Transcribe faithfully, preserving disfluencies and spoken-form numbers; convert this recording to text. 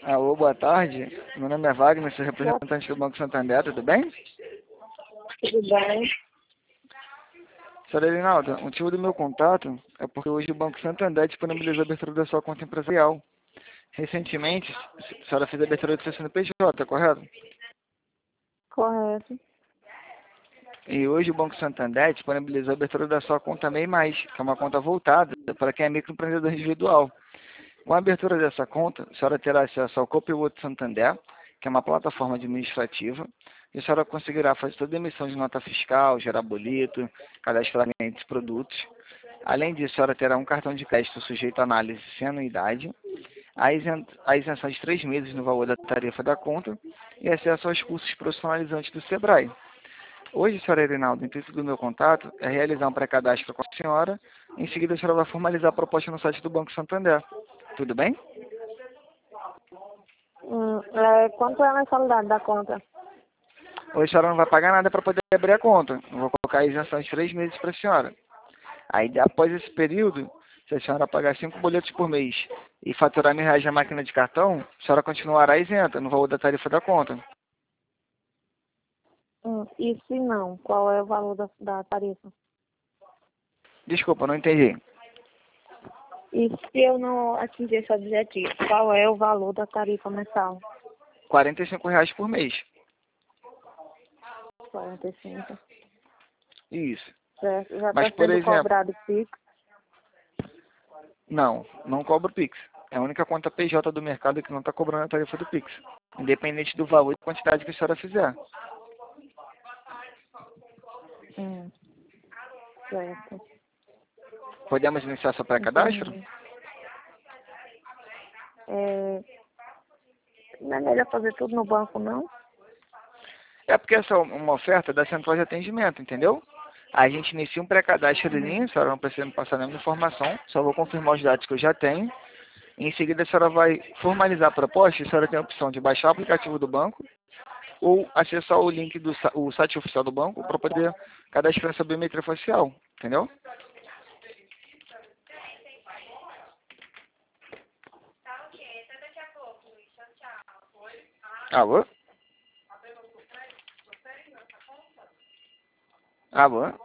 Alô, boa tarde. Meu nome é Wagner, sou Boa, representante do Banco Santander, tudo bem? tudo bem? Senhor Erinaldo, o motivo do meu contato é porque hoje o Banco Santander disponibilizou a abertura da sua conta empresarial. Recentemente, a senhora fez a abertura do seu C N P J, correto? Correto. E hoje o Banco Santander disponibilizou a abertura da sua conta MEI Mais, que é uma conta voltada para quem é microempreendedor individual. Com a abertura dessa conta, a senhora terá acesso ao Copiloto Santander, que é uma plataforma administrativa, e a senhora conseguirá fazer toda a emissão de nota fiscal, gerar boleto, cadastrar clientes e produtos. Além disso, a senhora terá um cartão de crédito sujeito à análise sem anuidade, a isen- a isenção de três meses no valor da tarifa da conta e acesso aos cursos profissionalizantes do Sebrae. Hoje, senhora Erinaldo, o intuito do meu contato é realizar um pré-cadastro com a senhora. Em seguida, a senhora vai formalizar a proposta no site do Banco Santander. Tudo bem? Hum, é, quanto é a mensalidade da conta? Hoje a senhora não vai pagar nada para poder abrir a conta. Eu vou colocar a isenção de três meses para a senhora. Aí, após esse período, se a senhora pagar cinco boletos por mês e faturar mil reais na máquina de cartão, a senhora continuará isenta no valor da tarifa da conta. Hum, e se não, qual é o valor da, da tarifa? Desculpa, não entendi. E se eu não atingir esse objetivo, qual é o valor da tarifa mensal? quarenta e cinco reais por mês. quarenta e cinco. Isso. Certo. Já Mas, está por sendo exemplo, cobrado Pix? não, não cobra o Pix. É a única conta P J do mercado que não está cobrando a tarifa do Pix. Independente do valor e quantidade que a senhora fizer. Hum, certo. Podemos iniciar seu pré-cadastro? Entendi. É, não é melhor fazer tudo no banco, não? É porque essa é uma oferta da central de atendimento, entendeu? A gente inicia um pré-cadastro de Hum, linha, a senhora não precisa me passar nenhuma informação, só vou confirmar os dados que eu já tenho. Em seguida, a senhora vai formalizar a proposta e a senhora tem a opção de baixar o aplicativo do banco ou acessar o link do sa- o site oficial do banco para poder cadastrar essa biometria facial, entendeu? Alô? Alô?